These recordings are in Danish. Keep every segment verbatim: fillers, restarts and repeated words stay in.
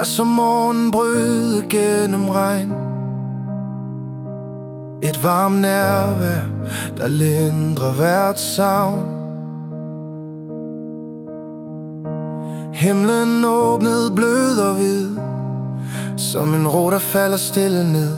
Jeg så morgen brød gennem regn. Et varmt nærvær, der lindrer hvert savn. Himlen åbnede blød og hvid, som en ro, der falder stille ned.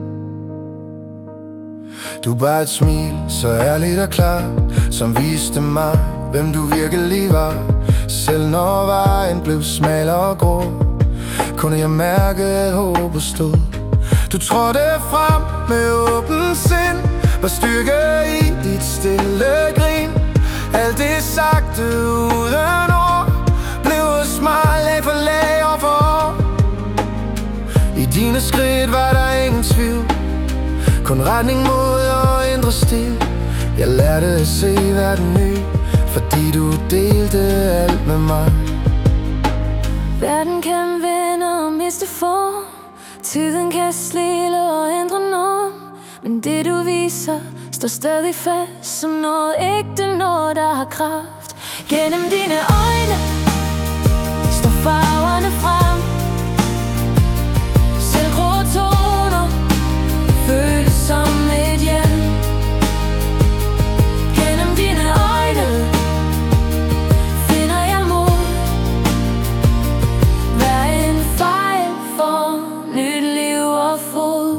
Du bar et smil, så ærligt og klart, som viste mig, hvem du virkelig var. Selv når vejen blev smal og grå, kunne jeg mærke, at håbet stod. Du trådte frem med åben sind, var styrke i dit stille grin. Alt det sagte uden ord, blev hos mig lag for lag og for år. I dine skridt var der ingen tvivl, kun retning mod at ændre stil. Jeg lærte at se verden ny, fordi du delte alt med mig. Verden kan vende og miste form, tiden kan slile og ændre norm, men det du viser står stadig fast som noget ægte, noget der har kraft. Gennem dine øjne står farverne frem. Selv grå toner føles som et hjem. Gennem dine øjne finder jeg mod. Hver en fejl får nyt liv og fod.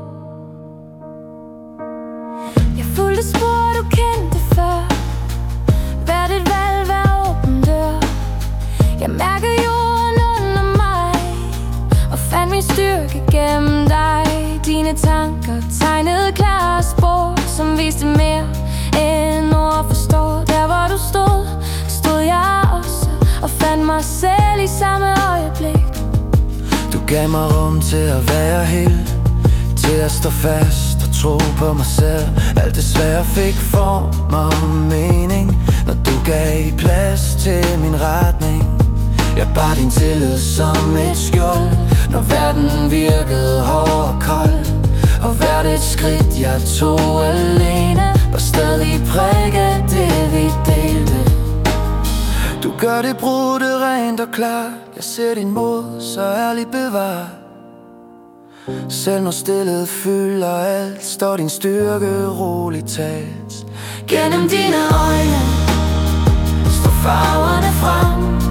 Jeg fulgte spor du kendte før, hvert et valg, hver åben dør. Jeg mærker jorden under mig og fandt min styrke gennem dig. Dine tanker tegnede klare spor, som viste mere end ord forstår. Der hvor du stod, stod jeg også og fandt mig selv i samme øjeblik. Du gav mig rum til at være helt, til at stå fast og tro på mig selv. Alt det svære fik form og mening, når du gav plads til min retning. Jeg bar din tillid som et skjold, når verden virkede hård og kold. Og hvert et skridt jeg tog alene var stadig præget det vi delte. Du gør det brudte rent og klart, jeg ser din mod så ærligt bevar. Selv når stillhed fylder alt, står din styrke roligt talt. Gennem dine øjne står farverne frem.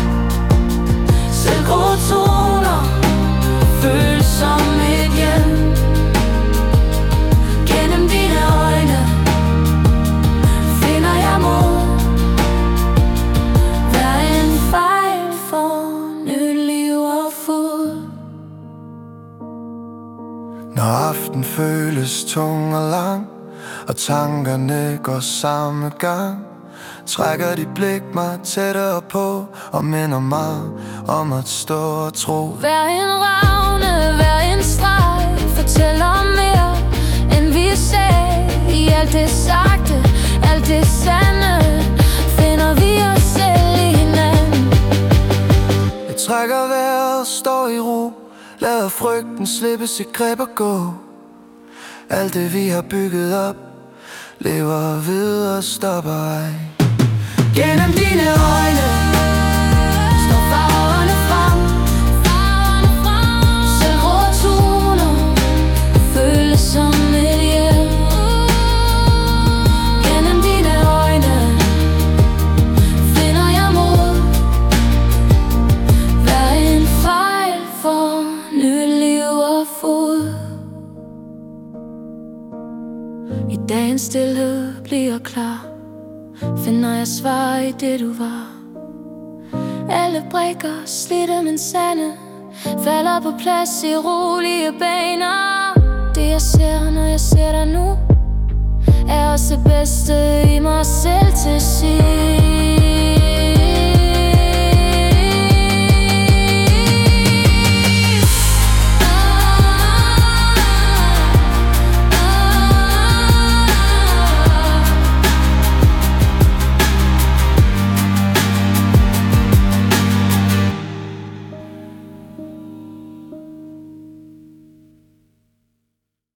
Selv grå toner føles som et hjem. Gennem dine øjne finder jeg mod. Hver en fejl får nyt liv og fod. Når aften føles tung og lang, og tankerne går samme gang, trækker dit blik mig tættere på og minder mig om at stå og tro. Hver en ravne, hver en streg fortæller mere end vi sagde. I alt det sagte, alt det sande, finder vi os selv i hinanden. Jeg trækker vejret, står i ro, lader frygten slippe sit greb og gå. Alt det vi har bygget op, lever videre, stopper ej. Gennem dine øjne står farverne frem. Selv grå toner føles som et hjem. Gennem dine øjne finder jeg mod. Hver en fejl får nyt liv og fod. I dagens stilhed bliver klar, finder jeg svar i det du var. Alle brikker slidte men sande falder på plads i rolige baner. Det jeg ser, når jeg ser dig nu, er også det bedste i mig selv til sidst.